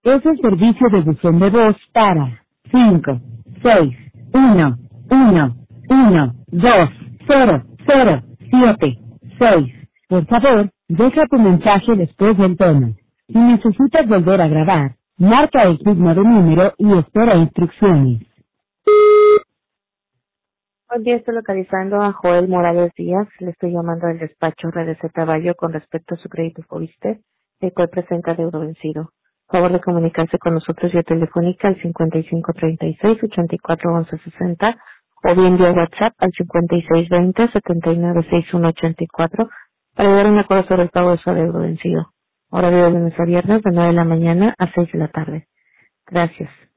Es el servicio de buzón de voz para 5, 6, 1, 1, 1, 2, 0, 0, 7, 6. Por favor, deja tu mensaje después del tono. Si necesitas volver a grabar, marca el signo de número y espera instrucciones. Buen día, estoy localizando a Joel Morales Díaz. Le estoy llamando del despacho RDC Caballo con respecto a su crédito Fobiste, el cual presenta deuda vencido. Favor de comunicarse con nosotros vía telefónica al 5536-841160 o bien vía WhatsApp al 5620-796184 para dar un acuerdo sobre el pago de su deuda vencido. Horario de lunes a viernes de 9 de la mañana a 6 de la tarde. Gracias.